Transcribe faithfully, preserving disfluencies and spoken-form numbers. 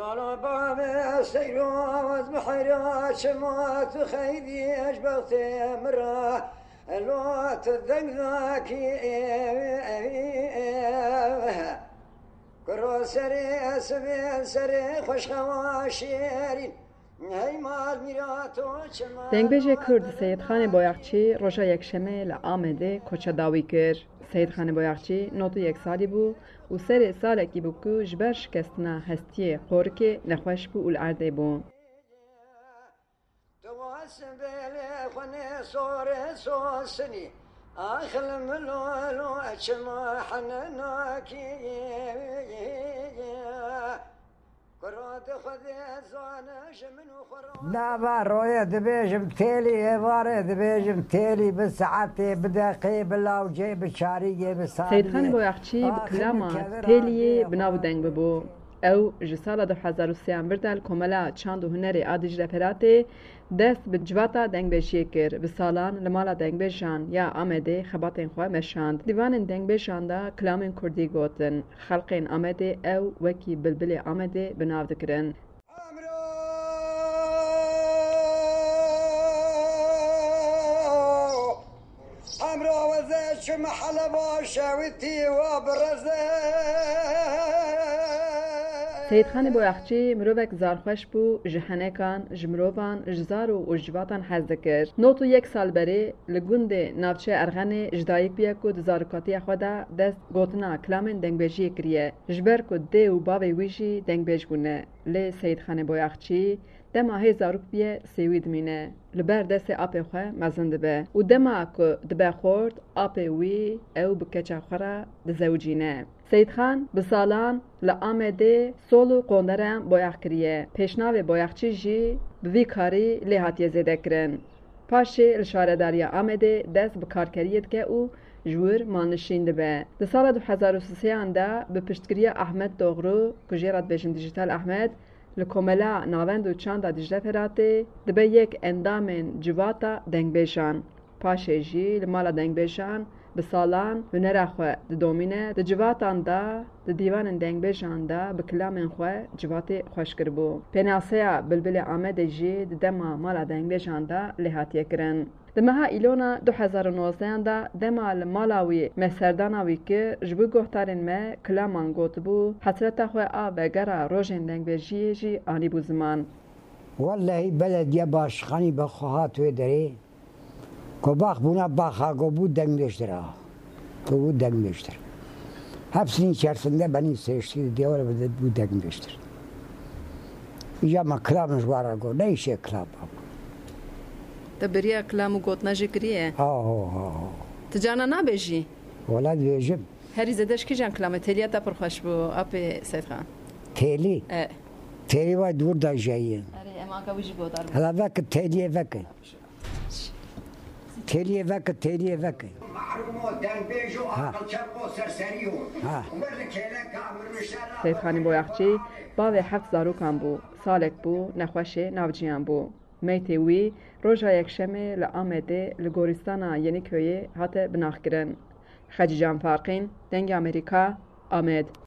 لالا بابا سيروز بحيرات شمات خيدي أجبغت مرة لو تذكرك كرو سري سبين سري خوش خواشيرين دنگبیج کرد سید خان بایقچی روژا یکشنبه لآمده کوچه داوی کرد. سید خان بایقچی نوتو یک سالی بو و سر سالکی بو که جبر شکستنا هستی خورک نخوش بو الارده بو. نابا روية دبيجم تيلي وارد دبيجم تيلي بالساعتي بدقي باللاوجي بالشارية بالساعتي سید خان بایقچی بکلاما تیلی بناو دنگ ببو. او جسال دو هزار و سه بردل کملا چند هنری آدیج رفراته دست به جواتا دنگ بیشی کر به سالان لمالا دنگ بیشان یا آمده خباتین خواه مشاند دیوان دنگ بیشان دا کلامین کردی گوتن خلقین آمده او وکی بلبل آمده بناو دکرن. امرو وزش محل باشویتی و برزه سید خان بایقچی مروفک زارخوش بو جهنکان جمروفان جزار و اجواتان حزد کرد. نوتو یک سال بری لگوند نافچه ارغن جدایک بیا که دزارکاتی خدا دست گوتنا کلامن دنگبیجی کریه. جبر که ده و باوی ویجی دنگبیج بونه. لی سید خان بایقچی دما هزاروک بیه سیوید مینه. لبر دست آب خواه مزند به. و دما که دبه خورد آب وی او بکچه خورا دزوجینه. سید خان بسالان لآمده سولو قوندرم بایق کریه. پیشناو بایقچی جی بوی کاری لحاتیه زیده کرن. پاشه الشارداری آمده دست بکارکریت که او جور مانشینده به. ده سال دو هزار و سه دا به پشتگیری احمد دوغرو کجیرات بیشن دیجیتال احمد لکوملا ناوند و چند دیجده فراته دبه یک اندامن جواتا دنگ بیشان. پاشه جی لمالا دنگ بیشان به سالان هنر خواه ده دومینه ده جواتان دا ده دیوان دنگ بیشان دا به کلامن خواه جوات خوش کربو. پیناسیا بلبل آمده جی ده دما مالا دنگ بیشان دا لحاتیه کرن. ده مها ایلونا دو هزار و نوزده دا دما لمالاوی مسرداناوی که جبو گوهتارن ما کلامان گوتبو حسرتا خواه آوه گره روژن دنگ بیجی جی آنی بو زمان. والله بلد یا باشخانی بخواهات وی داری که باخ بونا باخا که بود دنگ بیشتر ها که بود دنگ بیشتر hepsinin içerisinde beni seçti diyorlar ve bu degin بیشتر اینجا ما کلامش وارا گو نه ایشه کلام ده بریا کلامو گوت نجی کریه؟ آه آه آه تجانا نبیجی؟ ولد بیجم هری زدش کی جان کلامه تلیه تا پر خوش بو آپ سید خان تیلی؟ اه تیلی وای دور دا جایین اره اما که ویجی گوتار بو هلا وک تیلیه وک تیلیه وک تیلیه وک سید خانی بایقچی باوی هفت زاروکان بو سالک بو نخوشه ناوجیان بو میتی وی روژا یکشمه لآمده لگوریستانا یعنی کویه هاته بناخ کرن خجیجان فارقین دنگ امریکا آمد